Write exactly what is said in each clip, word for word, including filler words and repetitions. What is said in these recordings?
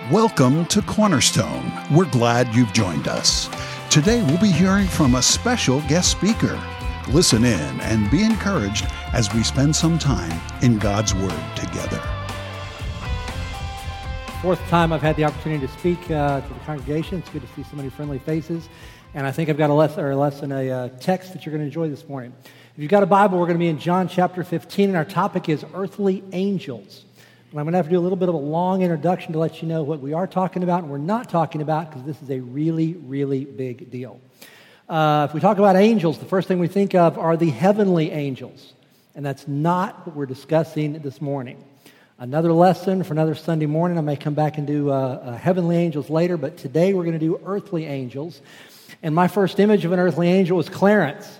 Welcome to Cornerstone. We're glad you've joined us. Today we'll be hearing from a special guest speaker. Listen in and be encouraged as we spend some time in God's Word together. Fourth time I've had the opportunity to speak uh, to the congregation. It's good to see so many friendly faces. And I think I've got a lesson, or a, lesson, a uh, text that you're going to enjoy this morning. If you've got a Bible, we're going to be in John chapter fifteen, and our topic is earthly angels. And I'm going to have to do a little bit of a long introduction to let you know what we are talking about and we're not talking about, because this is a really, really big deal. Uh, if we talk about angels, the first thing we think of are the heavenly angels. And that's not what we're discussing this morning. Another lesson for another Sunday morning. I may come back and do uh, uh, heavenly angels later, but today we're going to do earthly angels. And my first image of an earthly angel was Clarence.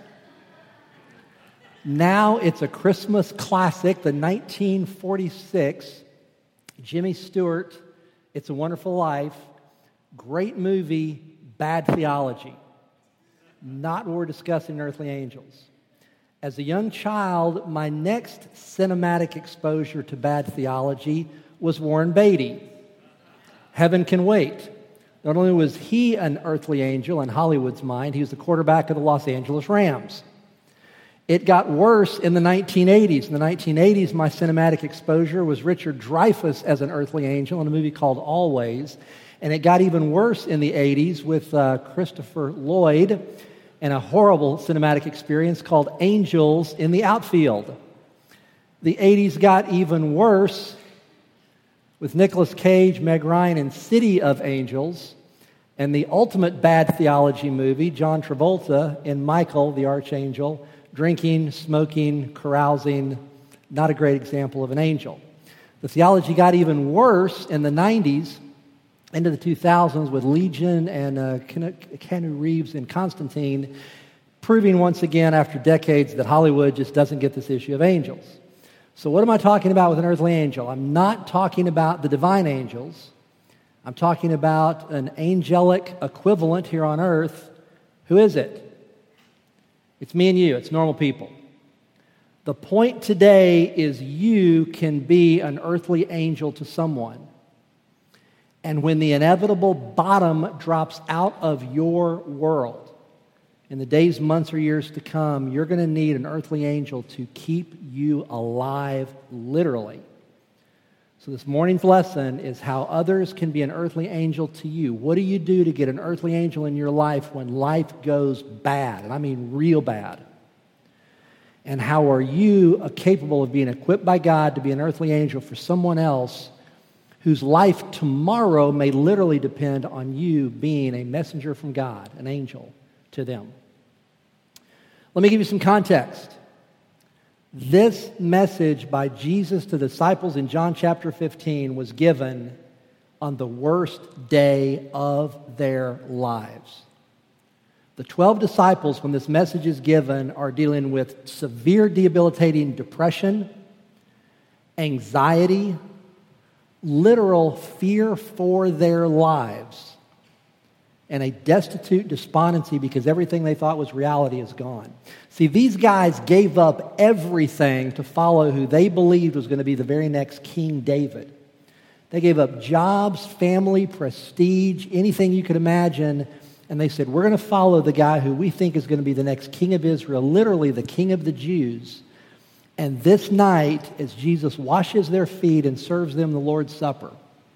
Now it's a Christmas classic, the nineteen forty-six Jimmy Stewart, It's a Wonderful Life. Great movie, bad theology. Not what we're discussing earthly angels. As a young child, my next cinematic exposure to bad theology was Warren Beatty. Heaven Can Wait. Not only was he an earthly angel in Hollywood's mind, he was the quarterback of the Los Angeles Rams. It got worse in the nineteen eighties. In the nineteen eighties, my cinematic exposure was Richard Dreyfuss as an earthly angel in a movie called Always. And it got even worse in the eighties with uh, Christopher Lloyd and a horrible cinematic experience called Angels in the Outfield. The eighties got even worse with Nicolas Cage, Meg Ryan, and City of Angels, and the ultimate bad theology movie, John Travolta in Michael, the Archangel, drinking, smoking, carousing, not a great example of an angel. The theology got even worse in the nineties, into the two thousands with Legion and uh, Keanu Reeves and Constantine, proving once again after decades that Hollywood just doesn't get this issue of angels. So what am I talking about with an earthly angel? I'm not talking about the divine angels. I'm talking about an angelic equivalent here on earth. Who is it? It's me and you. It's normal people. The point today is you can be an earthly angel to someone. And when the inevitable bottom drops out of your world, in the days, months, or years to come, you're going to need an earthly angel to keep you alive, literally. So this morning's lesson is how others can be an earthly angel to you. What do you do to get an earthly angel in your life when life goes bad? And I mean real bad. And how are you capable of being equipped by God to be an earthly angel for someone else whose life tomorrow may literally depend on you being a messenger from God, an angel to them? Let me give you some context. This message by Jesus to the disciples in John chapter fifteen was given on the worst day of their lives. The twelve disciples, when this message is given, are dealing with severe debilitating depression, anxiety, literal fear for their lives, and a destitute despondency because everything they thought was reality is gone. See, these guys gave up everything to follow who they believed was going to be the very next King David. They gave up jobs, family, prestige, anything you could imagine, and they said, we're going to follow the guy who we think is going to be the next King of Israel, literally the King of the Jews. And this night, as Jesus washes their feet and serves them the Lord's Supper,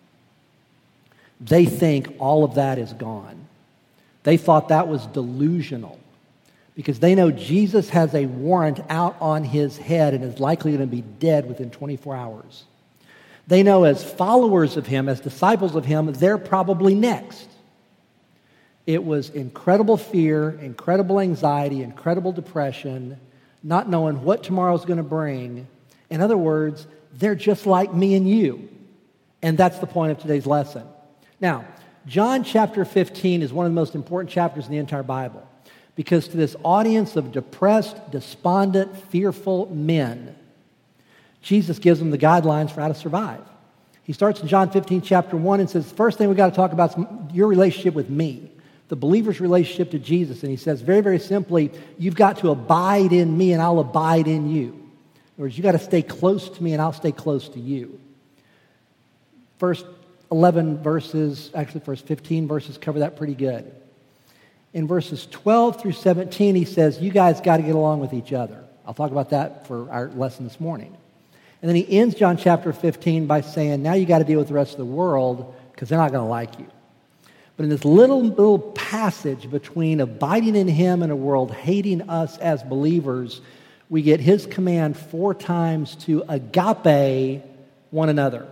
they think all of that is gone. They thought that was delusional because they know Jesus has a warrant out on his head and is likely going to be dead within twenty-four hours. They know as followers of him, as disciples of him, they're probably next. It was incredible fear, incredible anxiety, incredible depression, not knowing what tomorrow's going to bring. In other words, they're just like me and you. And that's the point of today's lesson. Now, John chapter fifteen is one of the most important chapters in the entire Bible because to this audience of depressed, despondent, fearful men, Jesus gives them the guidelines for how to survive. He starts in John fifteen, chapter one, and says, first thing we've got to talk about is your relationship with me, the believer's relationship to Jesus. And he says very, very simply, you've got to abide in me and I'll abide in you. In other words, you've got to stay close to me and I'll stay close to you. First eleven verses, actually first fifteen verses cover that pretty good. In verses twelve through seventeen, he says, you guys got to get along with each other. I'll talk about that for our lesson this morning. And then he ends John chapter fifteen by saying, now you got to deal with the rest of the world because they're not going to like you. But in this little, little passage between abiding in him and a world hating us as believers, we get his command four times to agape one another.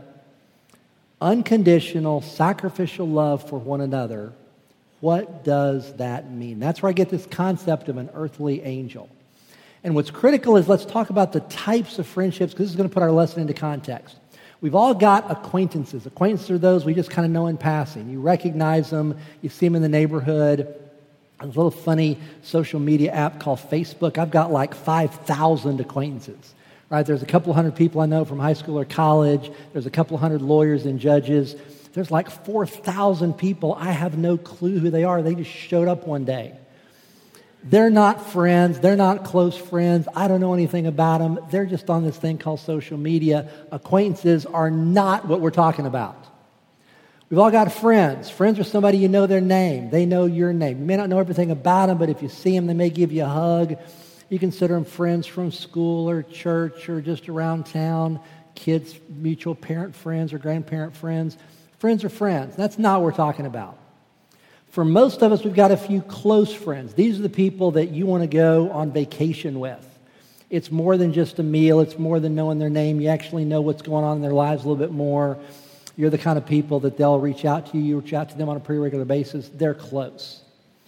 Unconditional, sacrificial love for one another. What does that mean? That's where I get this concept of an earthly angel. And what's critical is let's talk about the types of friendships, because this is going to put our lesson into context. We've all got acquaintances. Acquaintances are those we just kind of know in passing. You recognize them. You see them in the neighborhood. A little funny social media app called Facebook. I've got like five thousand acquaintances. Right? There's a couple hundred people I know from high school or college. There's a couple hundred lawyers and judges. There's like four thousand people. I have no clue who they are. They just showed up one day. They're not friends. They're not close friends. I don't know anything about them. They're just on this thing called social media. Acquaintances are not what we're talking about. We've all got friends. Friends are somebody you know their name. They know your name. You may not know everything about them, but if you see them, they may give you a hug. You consider them friends from school or church or just around town, kids, mutual parent friends or grandparent friends. Friends are friends. That's not what we're talking about. For most of us, we've got a few close friends. These are the people that you want to go on vacation with. It's more than just a meal. It's more than knowing their name. You actually know what's going on in their lives a little bit more. You're the kind of people that they'll reach out to you. You reach out to them on a pretty regular basis. They're close.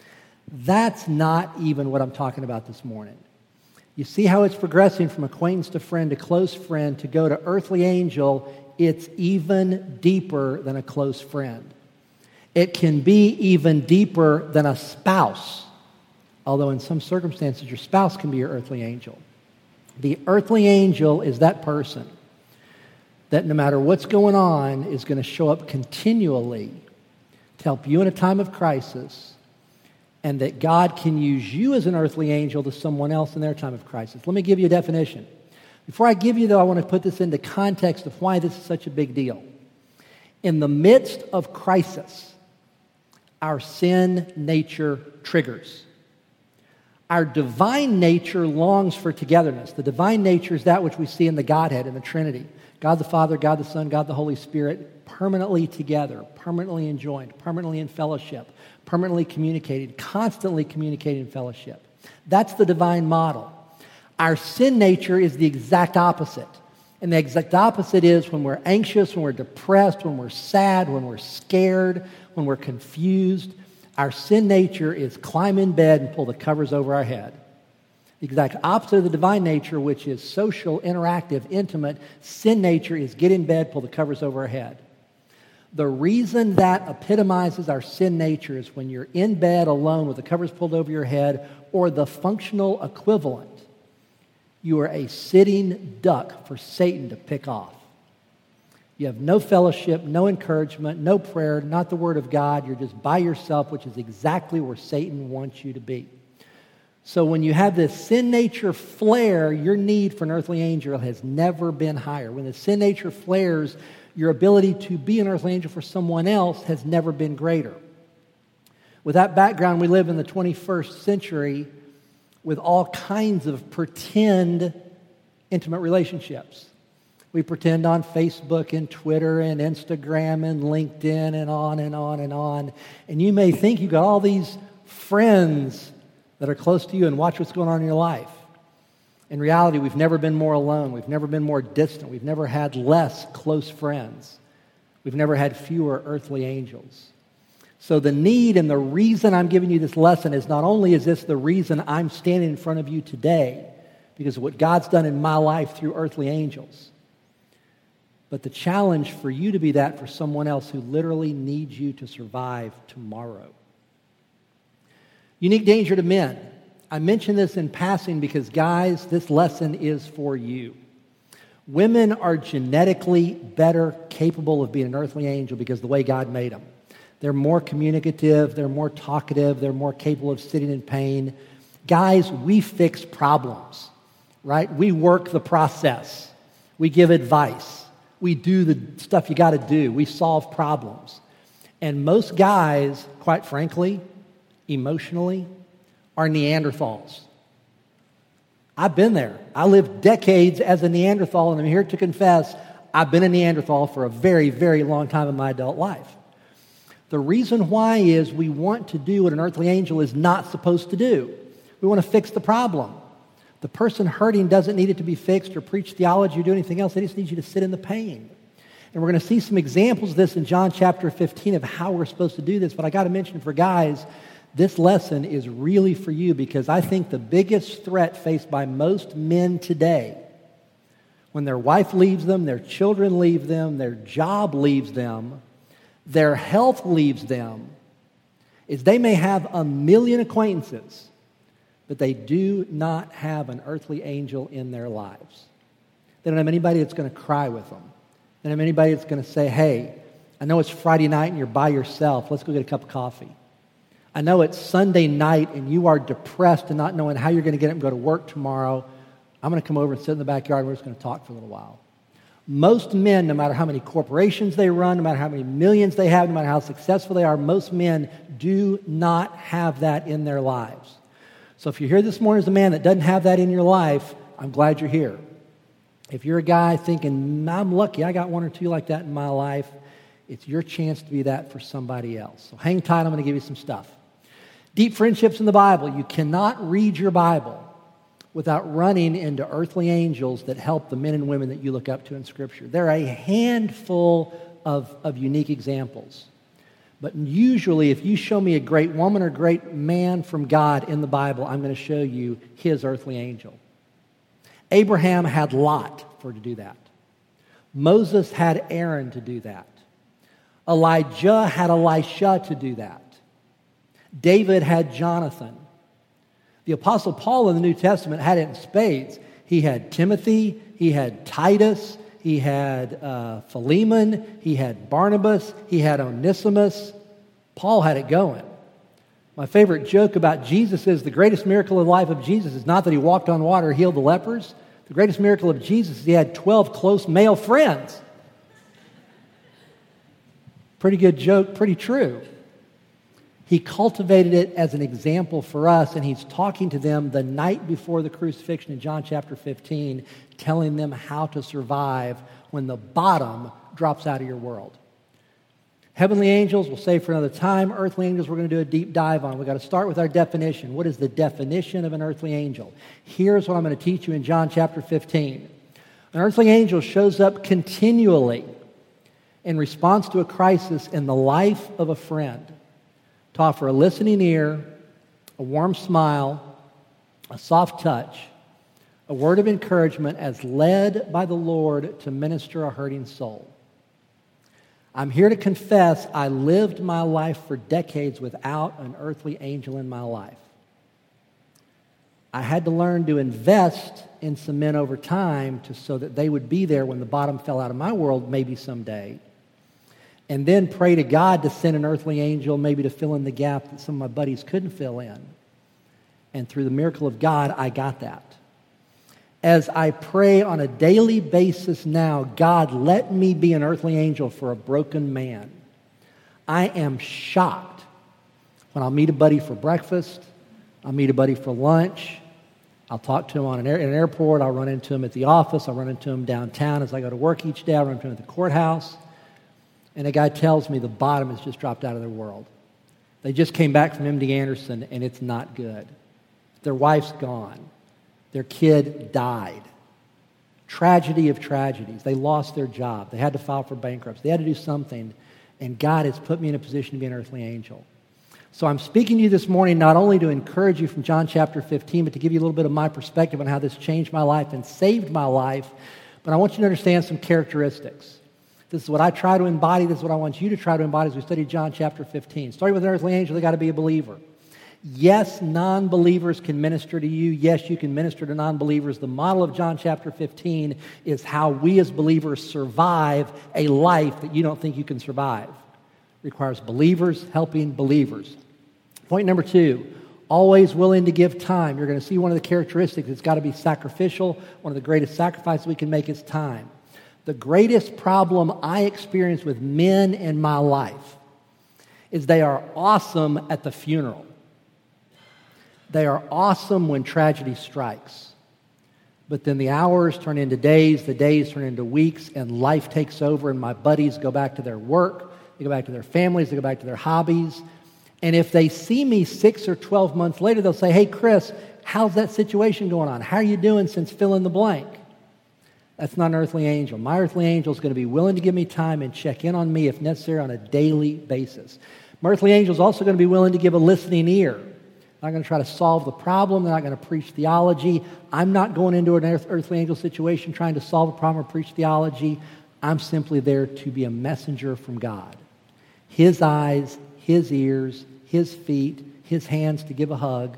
That's not even what I'm talking about this morning. You see how it's progressing from acquaintance to friend to close friend to go to earthly angel. It's even deeper than a close friend. It can be even deeper than a spouse, although in some circumstances your spouse can be your earthly angel. The earthly angel is that person that no matter what's going on is going to show up continually to help you in a time of crisis, and that God can use you as an earthly angel to someone else in their time of crisis. Let me give you a definition. Before I give you, though, I want to put this into context of why this is such a big deal. In the midst of crisis, our sin nature triggers. Our divine nature longs for togetherness. The divine nature is that which we see in the Godhead, in the Trinity. God the Father, God the Son, God the Holy Spirit, permanently together, permanently enjoined, permanently in fellowship, permanently communicating, constantly communicating in fellowship. That's the divine model. Our sin nature is the exact opposite. And the exact opposite is when we're anxious, when we're depressed, when we're sad, when we're scared, when we're confused. Our sin nature is climb in bed and pull the covers over our head. The exact opposite of the divine nature, which is social, interactive, intimate. Sin nature is get in bed, pull the covers over our head. The reason that epitomizes our sin nature is when you're in bed alone with the covers pulled over your head, or the functional equivalent, you are a sitting duck for Satan to pick off. You have no fellowship, no encouragement, no prayer, not the Word of God. You're just by yourself, which is exactly where Satan wants you to be. So when you have this sin nature flare, your need for an earthly angel has never been higher. When the sin nature flares, your ability to be an earthly angel for someone else has never been greater. With that background, we live in the twenty-first century with all kinds of pretend intimate relationships. We pretend on Facebook and Twitter and Instagram and LinkedIn and on and on and on. And you may think you've got all these friends that are close to you and watch what's going on in your life. In reality, we've never been more alone. We've never been more distant. We've never had less close friends. We've never had fewer earthly angels. So the need and the reason I'm giving you this lesson is not only is this the reason I'm standing in front of you today, because of what God's done in my life through earthly angels, but the challenge for you to be that for someone else who literally needs you to survive tomorrow. Unique danger to men. I mention this in passing because, guys, this lesson is for you. Women are genetically better capable of being an earthly angel because of the way God made them. They're more communicative, they're more talkative, they're more capable of sitting in pain. Guys, we fix problems, right? We work the process. We give advice. We do the stuff you got to do. We solve problems. And most guys, quite frankly, emotionally, are Neanderthals. I've been there. I lived decades as a Neanderthal, and I'm here to confess I've been a Neanderthal for a very, very long time in my adult life. The reason why is we want to do what an earthly angel is not supposed to do. We want to fix the problem. The person hurting doesn't need it to be fixed or preach theology or do anything else. They just need you to sit in the pain. And we're going to see some examples of this in John chapter fifteen of how we're supposed to do this. But I got to mention for guys, this lesson is really for you because I think the biggest threat faced by most men today, when their wife leaves them, their children leave them, their job leaves them, their health leaves them, is they may have a million acquaintances, but they do not have an earthly angel in their lives. They don't have anybody that's going to cry with them. They don't have anybody that's going to say, hey, I know it's Friday night and you're by yourself. Let's go get a cup of coffee. I know it's Sunday night and you are depressed and not knowing how you're going to get up and go to work tomorrow. I'm going to come over and sit in the backyard and we're just going to talk for a little while. Most men, no matter how many corporations they run, no matter how many millions they have, no matter how successful they are, most men do not have that in their lives. So if you're here this morning as a man that doesn't have that in your life, I'm glad you're here. If you're a guy thinking, I'm lucky, I got one or two like that in my life, it's your chance to be that for somebody else. So hang tight, I'm going to give you some stuff. Deep friendships in the Bible. You cannot read your Bible without running into earthly angels that help the men and women that you look up to in Scripture. There are a handful of, of unique examples. But usually, if you show me a great woman or great man from God in the Bible, I'm going to show you his earthly angel. Abraham had Lot for to do that. Moses had Aaron to do that. Elijah had Elisha to do that. David had Jonathan. The Apostle Paul in the New Testament had it in spades. He had Timothy, he had Titus, he had uh, Philemon, he had Barnabas, he had Onesimus. Paul had it going. My favorite joke about Jesus is the greatest miracle of the life of Jesus is not that he walked on water or healed the lepers. The greatest miracle of Jesus is he had twelve close male friends. Pretty good joke, pretty true. He cultivated it as an example for us, and he's talking to them the night before the crucifixion in John chapter fifteen, telling them how to survive when the bottom drops out of your world. Heavenly angels, we'll save for another time. Earthly angels, we're going to do a deep dive on. We've got to start with our definition. What is the definition of an earthly angel? Here's what I'm going to teach you in John chapter fifteen. An earthly angel shows up continually in response to a crisis in the life of a friend to offer a listening ear, a warm smile, a soft touch, a word of encouragement as led by the Lord to minister a hurting soul. I'm here to confess I lived my life for decades without an earthly angel in my life. I had to learn to invest in some men over time to, so that they would be there when the bottom fell out of my world, maybe someday. And then pray to God to send an earthly angel maybe to fill in the gap that some of my buddies couldn't fill in. And through the miracle of God, I got that. As I pray on a daily basis now, God, let me be an earthly angel for a broken man. I am shocked when I'll meet a buddy for breakfast, I'll meet a buddy for lunch, I'll talk to him on an, air, an airport, I'll run into him at the office, I'll run into him downtown as I go to work each day, I'll run into him at the courthouse, and a guy tells me the bottom has just dropped out of their world. They just came back from M D Anderson, and it's not good. Their wife's gone. Their kid died. Tragedy of tragedies. They lost their job. They had to file for bankruptcy. They had to do something, and God has put me in a position to be an earthly angel. So I'm speaking to you this morning not only to encourage you from John chapter fifteen, but to give you a little bit of my perspective on how this changed my life and saved my life. But I want you to understand some characteristics. This is what I try to embody. This is what I want you to try to embody as we study John chapter fifteen. Starting with an earthly angel, they've got to be a believer. Yes, non-believers can minister to you. Yes, you can minister to non-believers. The model of John chapter fifteen is how we as believers survive a life that you don't think you can survive. It requires believers helping believers. Point number two, always willing to give time. You're going to see one of the characteristics. It's got to be sacrificial. One of the greatest sacrifices we can make is time. The greatest problem I experience with men in my life is they are awesome at the funeral. They are awesome when tragedy strikes. But then the hours turn into days, the days turn into weeks, and life takes over, and my buddies go back to their work, they go back to their families, they go back to their hobbies. And if they see me six or twelve months later, they'll say, "Hey, Chris, how's that situation going on? How are you doing since fill in the blank?" That's not an earthly angel. My earthly angel is going to be willing to give me time and check in on me if necessary on a daily basis. My earthly angel is also going to be willing to give a listening ear. They're not going to try to solve the problem. They're not going to preach theology. I'm not going into an earth, earthly angel situation trying to solve a problem or preach theology. I'm simply there to be a messenger from God. His eyes, His ears, His feet, His hands to give a hug.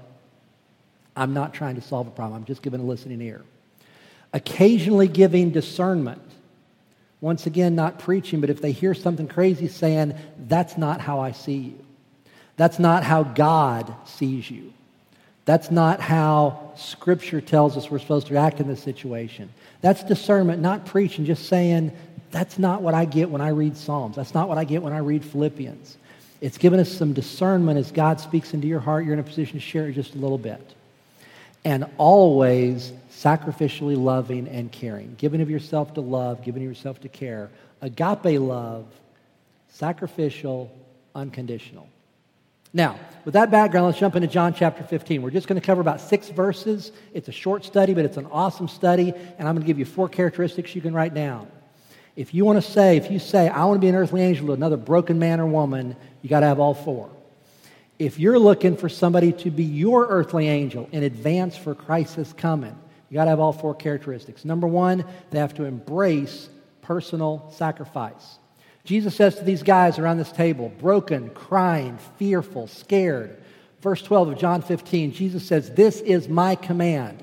I'm not trying to solve a problem. I'm just giving a listening ear. Occasionally giving discernment. Once again, not preaching, but if they hear something crazy saying, "That's not how I see you. That's not how God sees you. That's not how Scripture tells us we're supposed to act in this situation." That's discernment, not preaching, just saying, "That's not what I get when I read Psalms. That's not what I get when I read Philippians." It's given us some discernment as God speaks into your heart. You're in a position to share it just a little bit. And always sacrificially loving and caring. Giving of yourself to love, giving of yourself to care. Agape love, sacrificial, unconditional. Now, with that background, let's jump into John chapter fifteen. We're just going to cover about six verses. It's a short study, but it's an awesome study, and I'm going to give you four characteristics you can write down. If you want to say, if you say, "I want to be an earthly angel to another broken man or woman," you got to have all four. If you're looking for somebody to be your earthly angel in advance for Christ's coming, you got to have all four characteristics. Number one, they have to embrace personal sacrifice. Jesus says to these guys around this table, broken, crying, fearful, scared. Verse twelve of John fifteen, Jesus says, "This is my command.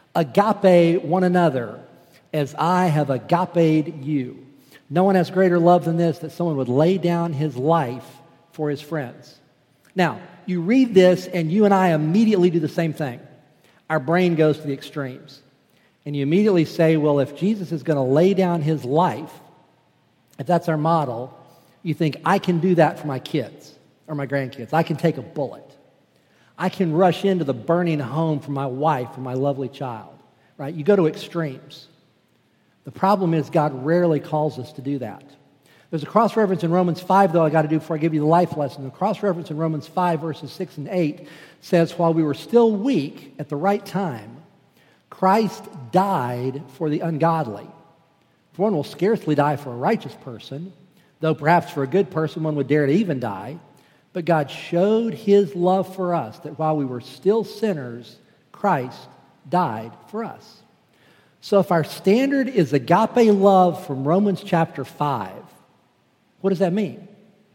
Agape one another as I have agape'd you." No one has greater love than this, that someone would lay down his life for his friends. Now, you read this and you and I immediately do the same thing. Our brain goes to the extremes. And you immediately say, well, if Jesus is going to lay down his life, if that's our model, you think, I can do that for my kids or my grandkids. I can take a bullet. I can rush into the burning home for my wife or my lovely child. Right? You go to extremes. The problem is God rarely calls us to do that. There's a cross-reference in Romans five, though, I got to do before I give you the life lesson. The cross-reference in Romans five, verses six and eight, says, "While we were still weak at the right time, Christ died for the ungodly. For one will scarcely die for a righteous person, though perhaps for a good person one would dare to even die. But God showed His love for us, that while we were still sinners, Christ died for us." So if our standard is agape love from Romans chapter five, what does that mean?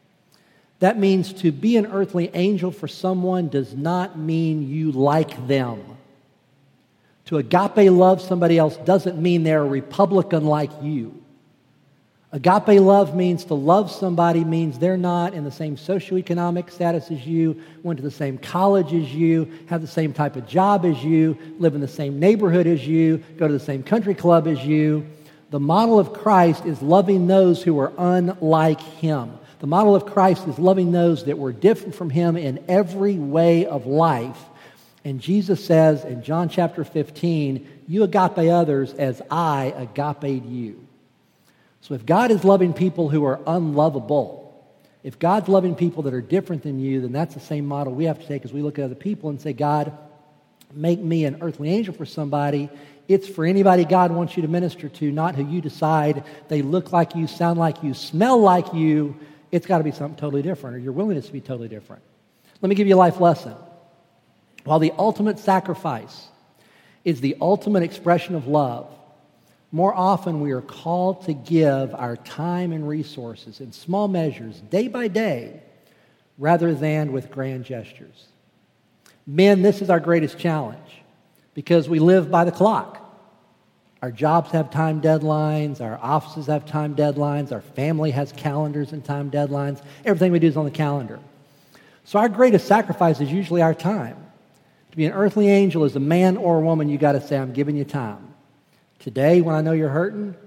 That means to be an earthly angel for someone does not mean you like them. To agape love somebody else doesn't mean they're a Republican like you. Agape love means to love somebody means they're not in the same socioeconomic status as you, went to the same college as you, have the same type of job as you, live in the same neighborhood as you, go to the same country club as you. The model of Christ is loving those who are unlike Him. The model of Christ is loving those that were different from Him in every way of life. And Jesus says in John chapter fifteen, "You agape others as I agape'd you." So if God is loving people who are unlovable, if God's loving people that are different than you, then that's the same model we have to take as we look at other people and say, God, make me an earthly angel for somebody. It's for anybody God wants you to minister to, not who you decide they look like you, sound like you, smell like you. It's got to be something totally different, or your willingness to be totally different. Let me give you a life lesson. While the ultimate sacrifice is the ultimate expression of love, more often we are called to give our time and resources in small measures, day by day, rather than with grand gestures. Men, this is our greatest challenge because we live by the clock. Our jobs have time deadlines, our offices have time deadlines, our family has calendars and time deadlines. Everything we do is on the calendar. So our greatest sacrifice is usually our time. To be an earthly angel as a man or a woman, you got to say, I'm giving you time. Today, when I know you're hurting,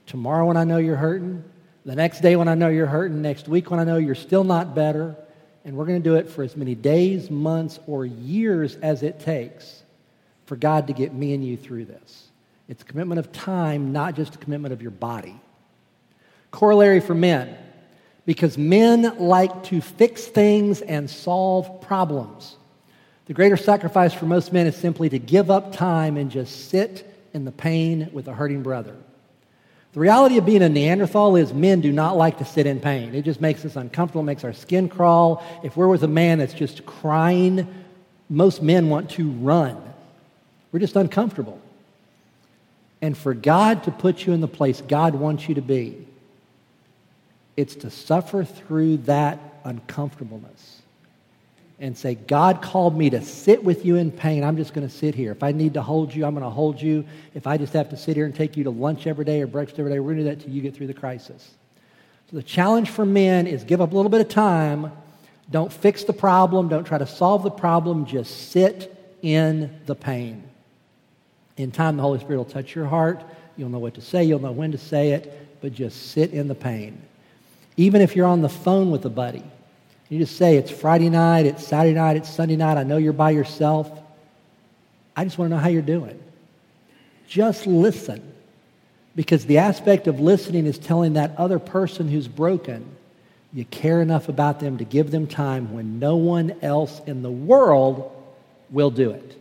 tomorrow when I know you're hurting, the next day when I know you're hurting, next week when I know you're still not better, and we're going to do it for as many days, months, or years as it takes for God to get me and you through this. It's a commitment of time, not just a commitment of your body. Corollary for men, because men like to fix things and solve problems. The greater sacrifice for most men is simply to give up time and just sit in the pain with a hurting brother. The reality of being a Neanderthal is men do not like to sit in pain. It just makes us uncomfortable, makes our skin crawl. If we're with a man that's just crying, most men want to run. We're just uncomfortable. And for God to put you in the place God wants you to be, it's to suffer through that uncomfortableness and say, God called me to sit with you in pain. I'm just going to sit here. If I need to hold you, I'm going to hold you. If I just have to sit here and take you to lunch every day or breakfast every day, we're going to do that till you get through the crisis. So the challenge for men is give up a little bit of time. Don't fix the problem. Don't try to solve the problem. Just sit in the pain. In time, the Holy Spirit will touch your heart. You'll know what to say. You'll know when to say it. But just sit in the pain. Even if you're on the phone with a buddy, you just say, it's Friday night, it's Saturday night, it's Sunday night, I know you're by yourself. I just want to know how you're doing. Just listen. Because the aspect of listening is telling that other person who's broken, you care enough about them to give them time when no one else in the world will do it.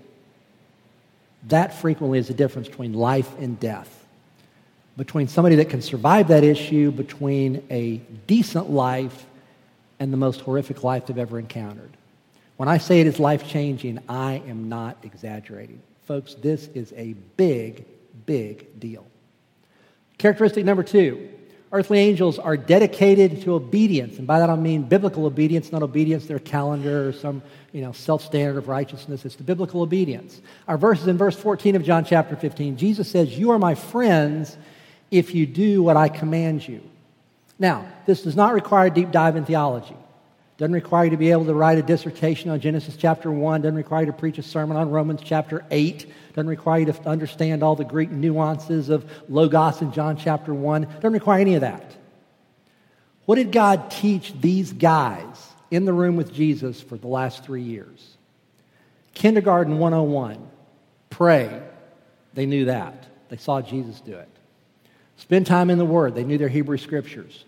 That frequently is the difference between life and death. Between somebody that can survive that issue, between a decent life and the most horrific life they've ever encountered. When I say it is life-changing, I am not exaggerating. Folks, this is a big, big deal. Characteristic number two, earthly angels are dedicated to obedience. And by that I mean biblical obedience, not obedience to their calendar or some you know, self-standard of righteousness. It's the biblical obedience. Our verse is in verse fourteen of John chapter fifteen. Jesus says, you are my friends if you do what I command you. Now, this does not require a deep dive in theology. Doesn't require you to be able to write a dissertation on Genesis chapter one. Doesn't require you to preach a sermon on Romans chapter eight. Doesn't require you to understand all the Greek nuances of Logos in John chapter one. Doesn't require any of that. What did God teach these guys in the room with Jesus for the last three years? Kindergarten one oh one. Pray. They knew that. They saw Jesus do it. Spend time in the Word. They knew their Hebrew Scriptures.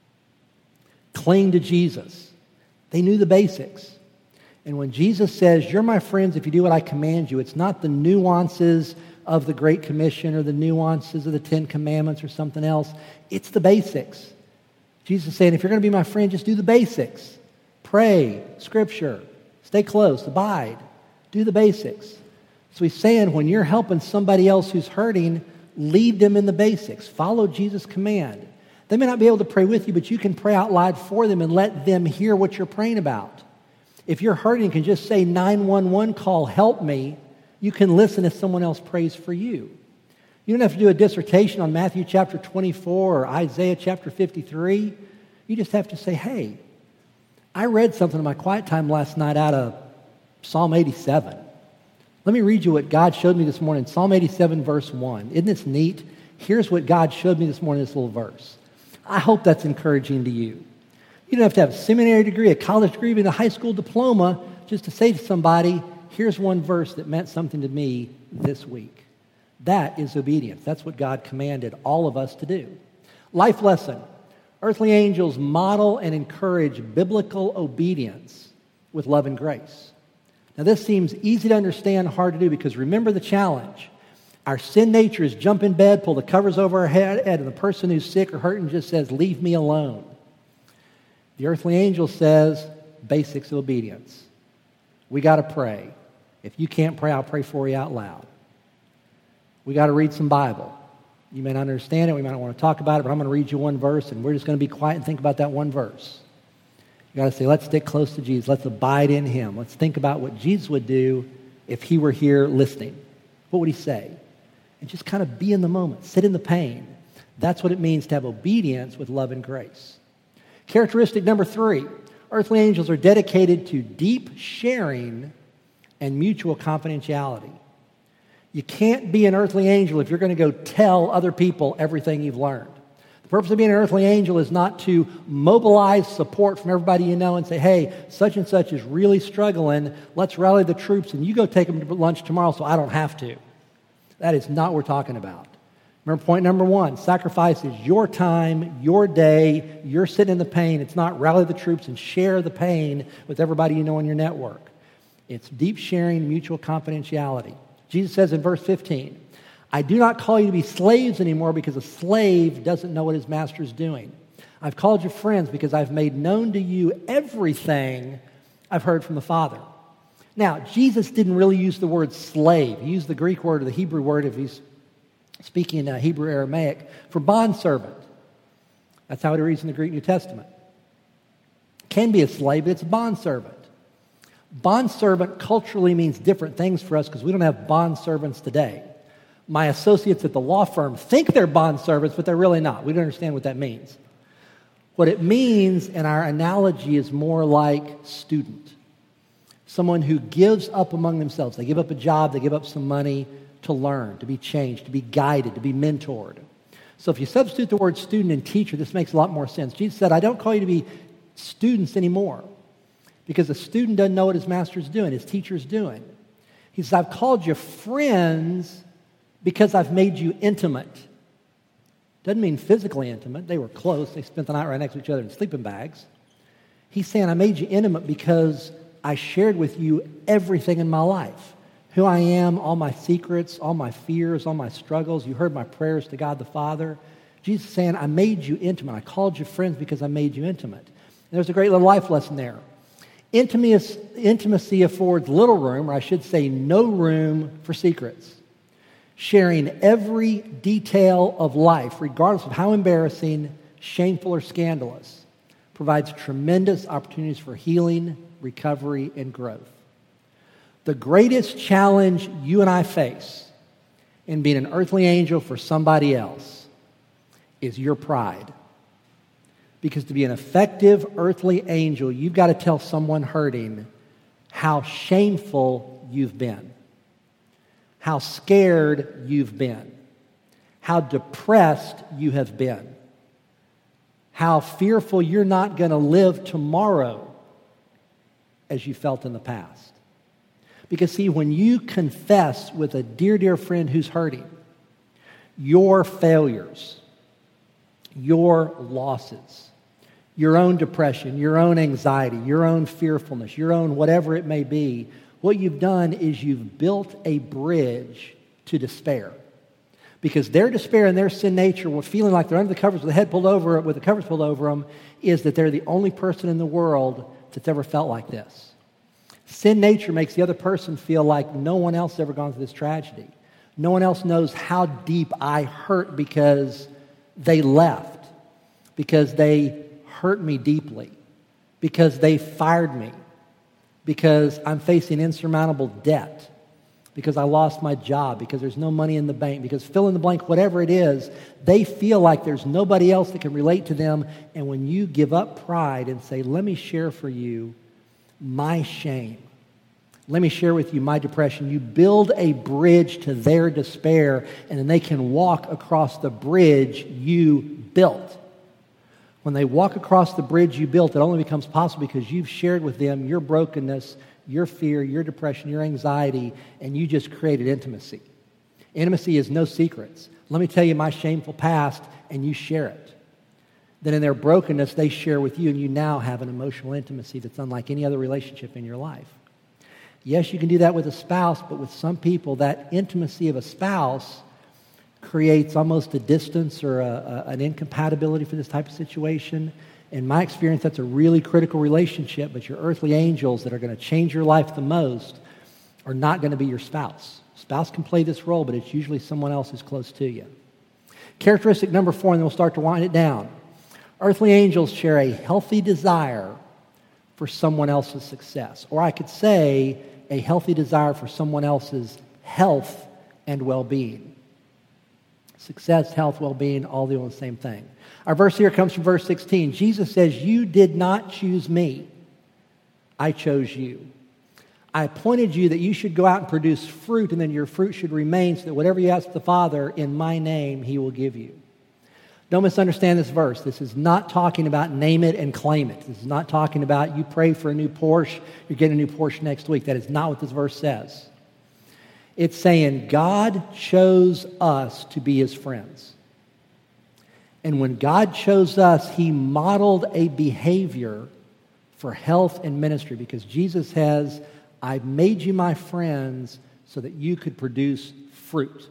Cling to Jesus. They knew the basics. And when Jesus says, you're my friends if you do what I command you, it's not the nuances of the Great Commission or the nuances of the Ten Commandments or something else. It's the basics. Jesus is saying, if you're going to be my friend, just do the basics. Pray, Scripture, stay close, abide, do the basics. So he's saying when you're helping somebody else who's hurting, lead them in the basics. Follow Jesus' command. They may not be able to pray with you, but you can pray out loud for them and let them hear what you're praying about. If you're hurting, you can just say nine one one call, help me. You can listen if someone else prays for you. You don't have to do a dissertation on Matthew chapter twenty-four or Isaiah chapter fifty-three. You just have to say, hey, I read something in my quiet time last night out of Psalm eighty-seven. Let me read you what God showed me this morning. Psalm eighty-seven, verse one. Isn't this neat? Here's what God showed me this morning in this little verse. I hope that's encouraging to you. You don't have to have a seminary degree, a college degree, even a high school diploma just to say to somebody, here's one verse that meant something to me this week. That is obedience. That's what God commanded all of us to do. Life lesson. Earthly angels model and encourage biblical obedience with love and grace. Now, this seems easy to understand, hard to do, because remember the challenge. Our sin nature is jump in bed, pull the covers over our head, and the person who's sick or hurting just says, leave me alone. The earthly angel says, basics of obedience. We got to pray. If you can't pray, I'll pray for you out loud. We got to read some Bible. You may not understand it, we might not want to talk about it, but I'm going to read you one verse, and we're just going to be quiet and think about that one verse. You got to say, let's stick close to Jesus. Let's abide in Him. Let's think about what Jesus would do if He were here listening. What would He say? And just kind of be in the moment. Sit in the pain. That's what it means to have obedience with love and grace. Characteristic number three. Earthly angels are dedicated to deep sharing and mutual confidentiality. You can't be an earthly angel if you're going to go tell other people everything you've learned. The purpose of being an earthly angel is not to mobilize support from everybody you know and say, hey, such and such is really struggling. Let's rally the troops and you go take them to lunch tomorrow so I don't have to. That is not what we're talking about. Remember point number one, sacrifice is your time, your day, you're sitting in the pain. It's not rally the troops and share the pain with everybody you know in your network. It's deep sharing, mutual confidentiality. Jesus says in verse fifteen, I do not call you to be slaves anymore because a slave doesn't know what his master is doing. I've called you friends because I've made known to you everything I've heard from the Father. Now, Jesus didn't really use the word slave. He used the Greek word or the Hebrew word, if he's speaking uh, Hebrew Aramaic, for bondservant. That's how it reads in the Greek New Testament. Can be a slave, but it's a bondservant. Bondservant culturally means different things for us because we don't have bondservants today. My associates at the law firm think they're bondservants, but they're really not. We don't understand what that means. What it means in our analogy is more like student. Someone who gives up among themselves. They give up a job, they give up some money to learn, to be changed, to be guided, to be mentored. So if you substitute the word student and teacher, this makes a lot more sense. Jesus said, I don't call you to be students anymore because a student doesn't know what his master's doing, his teacher's doing. He says, I've called you friends because I've made you intimate. Doesn't mean physically intimate. They were close. They spent the night right next to each other in sleeping bags. He's saying, I made you intimate because I shared with you everything in my life. Who I am, all my secrets, all my fears, all my struggles. You heard my prayers to God the Father. Jesus is saying, I made you intimate. I called you friends because I made you intimate. And there's a great little life lesson there. Intimacy, intimacy affords little room, or I should say no room for secrets. Sharing every detail of life, regardless of how embarrassing, shameful, or scandalous, provides tremendous opportunities for healing, recovery, and growth. The greatest challenge you and I face in being an earthly angel for somebody else is your pride. Because to be an effective earthly angel, you've got to tell someone hurting how shameful you've been, how scared you've been, how depressed you have been, how fearful you're not going to live tomorrow as you felt in the past. Because see, when you confess with a dear, dear friend who's hurting, your failures, your losses, your own depression, your own anxiety, your own fearfulness, your own whatever it may be, what you've done is you've built a bridge to despair. Because their despair and their sin nature, what feeling like they're under the covers with the head pulled over, with the covers pulled over them, is that they're the only person in the world that's ever felt like this. Sin nature makes the other person feel like no one else has ever gone through this tragedy. No one else knows how deep I hurt because they left, because they hurt me deeply, because they fired me, because I'm facing insurmountable debt, because I lost my job, because there's no money in the bank, because fill in the blank, whatever it is, they feel like there's nobody else that can relate to them. And when you give up pride and say, let me share for you my shame, let me share with you my depression, you build a bridge to their despair, and then they can walk across the bridge you built. When they walk across the bridge you built, it only becomes possible because you've shared with them your brokenness, your fear, your depression, your anxiety, and you just created intimacy. Intimacy is no secrets. Let me tell you my shameful past, and you share it. Then in their brokenness, they share with you, and you now have an emotional intimacy that's unlike any other relationship in your life. Yes, you can do that with a spouse, but with some people, that intimacy of a spouse creates almost a distance or a, a, an incompatibility for this type of situation. In my experience, that's a really critical relationship, but your earthly angels that are going to change your life the most are not going to be your spouse. Spouse can play this role, but it's usually someone else who's close to you. Characteristic number four, and then we'll start to wind it down. Earthly angels share a healthy desire for someone else's success. Or I could say a healthy desire for someone else's health and well-being. Success, health, well-being, all the same thing. Our verse here comes from verse sixteen. Jesus says, you did not choose me. I chose you. I appointed you that you should go out and produce fruit, and then your fruit should remain, so that whatever you ask the Father in my name, he will give you. Don't misunderstand this verse. This is not talking about name it and claim it. This is not talking about you pray for a new Porsche, you're getting a new Porsche next week. That is not what this verse says. It's saying God chose us to be his friends. And when God chose us, he modeled a behavior for health and ministry, because Jesus says, I've made you my friends so that you could produce fruit.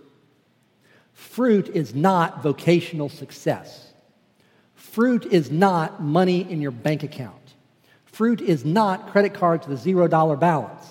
Fruit is not vocational success. Fruit is not money in your bank account. Fruit is not credit cards with a zero dollar balance.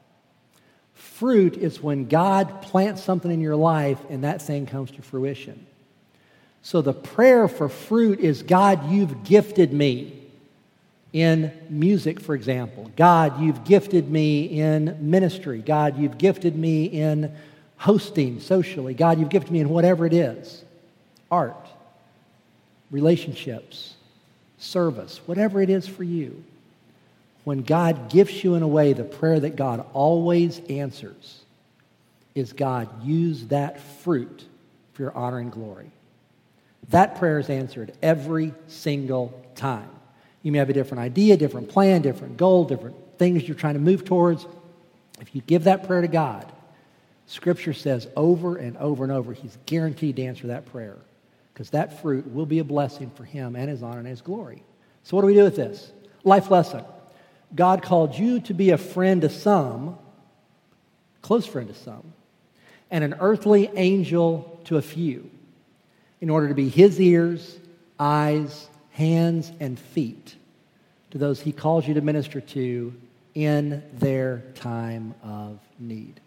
Fruit is when God plants something in your life and that thing comes to fruition. So the prayer for fruit is, God, you've gifted me in music, for example. God, you've gifted me in ministry. God, you've gifted me in hosting socially. God, you've gifted me in whatever it is. Art, relationships, service, whatever it is for you. When God gifts you in a way, the prayer that God always answers is, God, use that fruit for your honor and glory. That prayer is answered every single time. You may have a different idea, different plan, different goal, different things you're trying to move towards. If you give that prayer to God, Scripture says over and over and over, he's guaranteed to answer that prayer, because that fruit will be a blessing for him and his honor and his glory. So what do we do with this? Life lesson. God called you to be a friend to some, close friend to some, and an earthly angel to a few, in order to be his ears, eyes, hands, and feet to those he calls you to minister to in their time of need.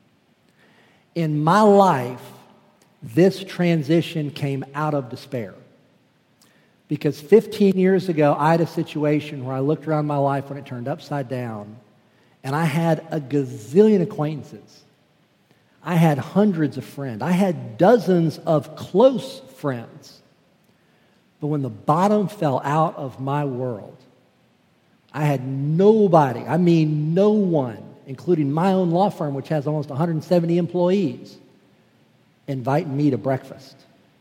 In my life, this transition came out of despair. Because fifteen years ago, I had a situation where I looked around my life when it turned upside down, and I had a gazillion acquaintances. I had hundreds of friends. I had dozens of close friends. But when the bottom fell out of my world, I had nobody, I mean no one, including my own law firm, which has almost one hundred seventy employees, inviting me to breakfast.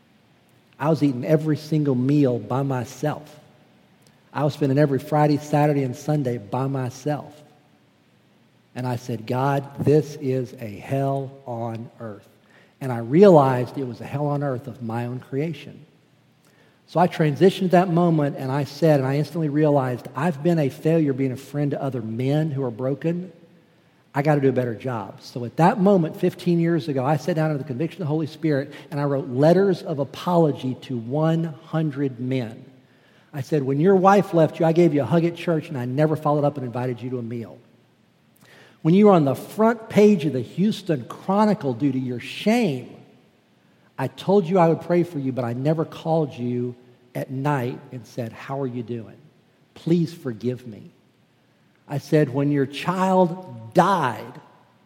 I was eating every single meal by myself. I was spending every Friday, Saturday, and Sunday by myself. And I said, God, this is a hell on earth. And I realized it was a hell on earth of my own creation. So I transitioned at that moment, and I said, and I instantly realized, I've been a failure being a friend to other men who are broken. I got to do a better job. So at that moment, fifteen years ago, I sat down under the conviction of the Holy Spirit, and I wrote letters of apology to one hundred men. I said, when your wife left you, I gave you a hug at church, and I never followed up and invited you to a meal. When you were on the front page of the Houston Chronicle due to your shame, I told you I would pray for you, but I never called you at night and said, how are you doing? Please forgive me. I said, when your child died,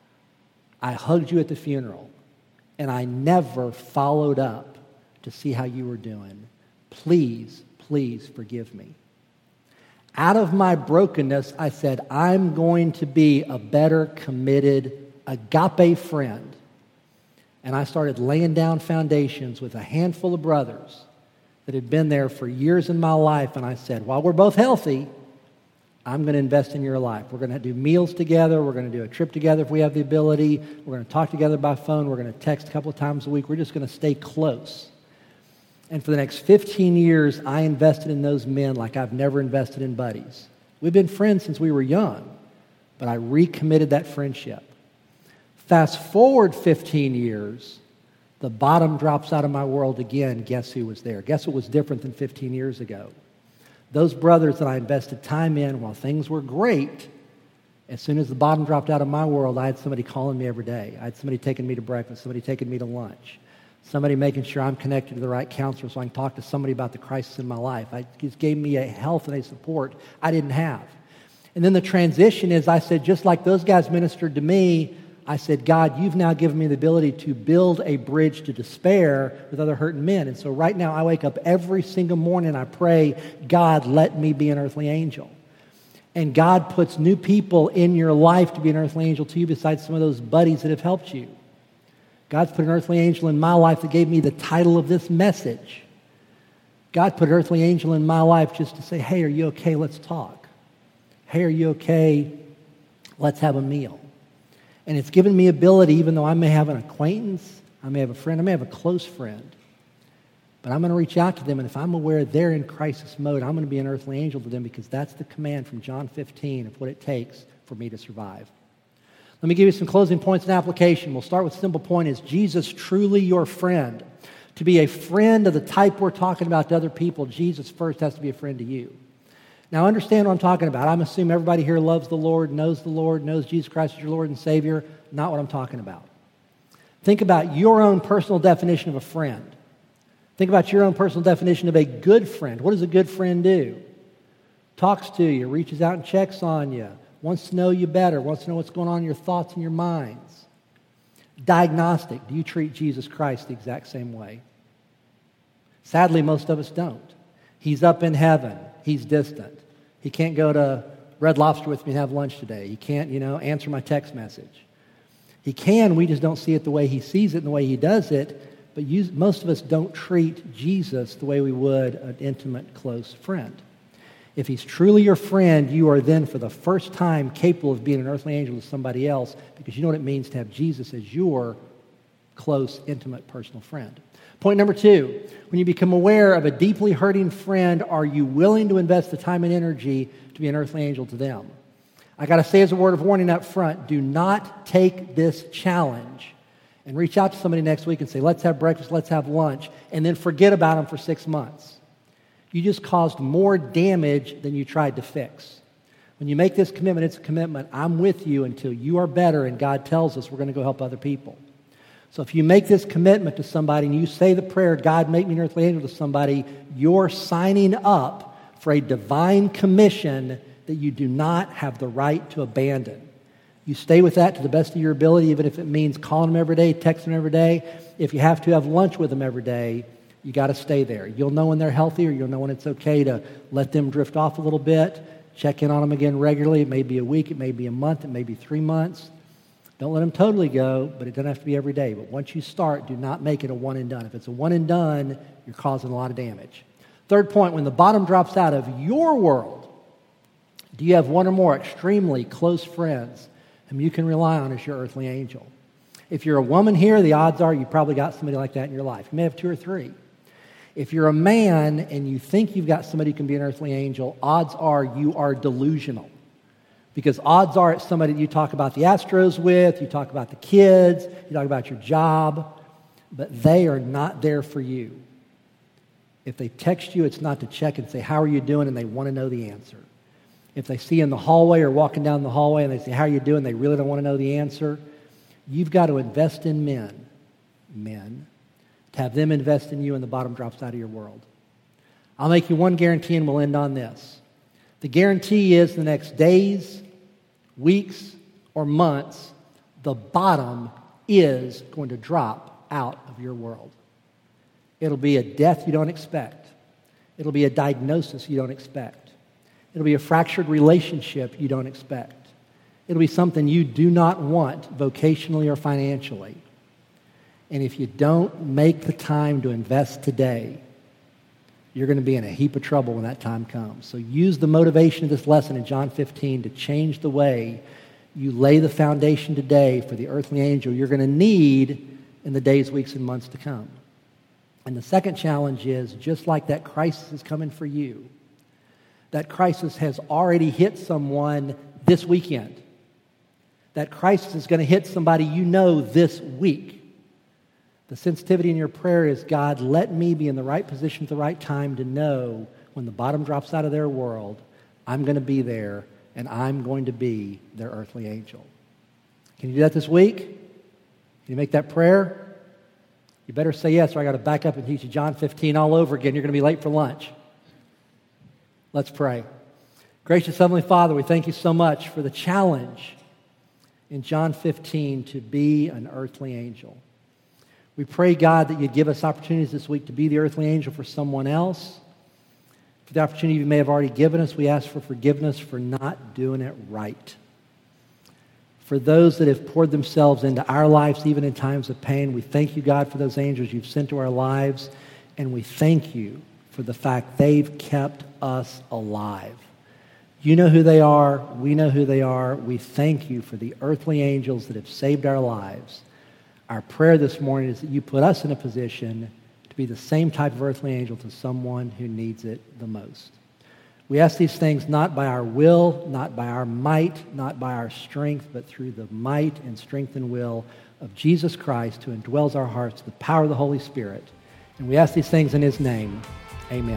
I hugged you at the funeral, and I never followed up to see how you were doing. Please, please forgive me. Out of my brokenness, I said, I'm going to be a better committed agape friend. And I started laying down foundations with a handful of brothers that had been there for years in my life. And I said, while we're both healthy, I'm going to invest in your life. We're going to do meals together. We're going to do a trip together if we have the ability. We're going to talk together by phone. We're going to text a couple of times a week. We're just going to stay close. And for the next fifteen years, I invested in those men like I've never invested in buddies. We've been friends since we were young, but I recommitted that friendship. Fast forward fifteen years, the bottom drops out of my world again. Guess who was there? Guess what was different than fifteen years ago? Those brothers that I invested time in while things were great, as soon as the bottom dropped out of my world, I had somebody calling me every day. I had somebody taking me to breakfast, somebody taking me to lunch, somebody making sure I'm connected to the right counselor so I can talk to somebody about the crisis in my life. I just gave me a health and a support I didn't have. And then the transition is, I said, just like those guys ministered to me, I said, God, you've now given me the ability to build a bridge to despair with other hurting men. And so right now I wake up every single morning and I pray, God, let me be an earthly angel. And God puts new people in your life to be an earthly angel to you besides some of those buddies that have helped you. God's put an earthly angel in my life that gave me the title of this message. God put an earthly angel in my life just to say, hey, are you okay? Let's talk. Hey, are you okay? Let's have a meal. And it's given me ability, even though I may have an acquaintance, I may have a friend, I may have a close friend, but I'm going to reach out to them, and if I'm aware they're in crisis mode, I'm going to be an earthly angel to them because that's the command from John fifteen of what it takes for me to survive. Let me give you some closing points and application. We'll start with a simple point. Is Jesus truly your friend? To be a friend of the type we're talking about to other people, Jesus first has to be a friend to you. Now, understand what I'm talking about. I'm assuming everybody here loves the Lord, knows the Lord, knows Jesus Christ as your Lord and Savior. Not what I'm talking about. Think about your own personal definition of a friend. Think about your own personal definition of a good friend. What does a good friend do? Talks to you, reaches out and checks on you, wants to know you better, wants to know what's going on in your thoughts and your minds. Diagnostic. Do you treat Jesus Christ the exact same way? Sadly, most of us don't. He's up in heaven. He's distant. He can't go to Red Lobster with me and have lunch today. He can't, you know, answer my text message. He can, we just don't see it the way he sees it and the way he does it. But you, most of us don't treat Jesus the way we would an intimate, close friend. If he's truly your friend, you are then for the first time capable of being an earthly angel to somebody else because you know what it means to have Jesus as your close, intimate, personal friend. Point number two, when you become aware of a deeply hurting friend, are you willing to invest the time and energy to be an earthly angel to them? I got to say as a word of warning up front, do not take this challenge and reach out to somebody next week and say, let's have breakfast, let's have lunch, and then forget about them for six months. You just caused more damage than you tried to fix. When you make this commitment, it's a commitment. I'm with you until you are better and God tells us we're going to go help other people. So if you make this commitment to somebody and you say the prayer, God, make me an earthly angel to somebody, you're signing up for a divine commission that you do not have the right to abandon. You stay with that to the best of your ability, even if it means calling them every day, texting them every day. If you have to have lunch with them every day, you got to stay there. You'll know when they're healthy, or you'll know when it's okay to let them drift off a little bit. Check in on them again regularly. It may be a week, it may be a month, it may be three months. Don't let them totally go, but it doesn't have to be every day. But once you start, do not make it a one and done. If it's a one and done, you're causing a lot of damage. Third point, when the bottom drops out of your world, do you have one or more extremely close friends whom you can rely on as your earthly angel? If you're a woman here, the odds are you probably got somebody like that in your life. You may have two or three. If you're a man and you think you've got somebody who can be an earthly angel, odds are you are delusional. Because odds are it's somebody that you talk about the Astros with, you talk about the kids, you talk about your job, but they are not there for you. If they text you, it's not to check and say, how are you doing? And they want to know the answer. If they see you in the hallway or walking down the hallway and they say, how are you doing? They really don't want to know the answer. You've got to invest in men, men, to have them invest in you and the bottom drops out of your world. I'll make you one guarantee and we'll end on this. The guarantee is the next days, weeks, or months, the bottom is going to drop out of your world. It'll be a death you don't expect. It'll be a diagnosis you don't expect. It'll be a fractured relationship you don't expect. It'll be something you do not want vocationally or financially. And if you don't make the time to invest today, you're going to be in a heap of trouble when that time comes. So use the motivation of this lesson in John fifteen to change the way you lay the foundation today for the earthly angel you're going to need in the days, weeks, and months to come. And the second challenge is, just like that crisis is coming for you, that crisis has already hit someone this weekend. That crisis is going to hit somebody you know this week. The sensitivity in your prayer is, God, let me be in the right position at the right time to know when the bottom drops out of their world, I'm going to be there and I'm going to be their earthly angel. Can you do that this week? Can you make that prayer? You better say yes, or I got to back up and teach you John fifteen all over again. You're going to be late for lunch. Let's pray. Gracious Heavenly Father, we thank you so much for the challenge in John fifteen to be an earthly angel. We pray, God, that you'd give us opportunities this week to be the earthly angel for someone else, For the opportunity you may have already given us, we ask for forgiveness for not doing it right. For those that have poured themselves into our lives, even in times of pain, we thank you, God, for those angels you've sent to our lives, and we thank you for the fact they've kept us alive. You know who they are. We know who they are. We thank you for the earthly angels that have saved our lives. Our prayer this morning is that you put us in a position to be the same type of earthly angel to someone who needs it the most. We ask these things not by our will, not by our might, not by our strength, but through the might and strength and will of Jesus Christ, who indwells our hearts, the power of the Holy Spirit. And we ask these things in his name. Amen.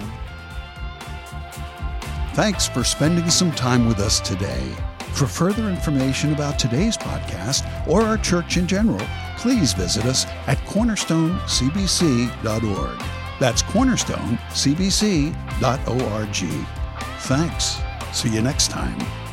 Thanks for spending some time with us today. For further information about today's podcast or our church in general, please visit us at cornerstone c b c dot org. That's cornerstone c b c dot org. Thanks. See you next time.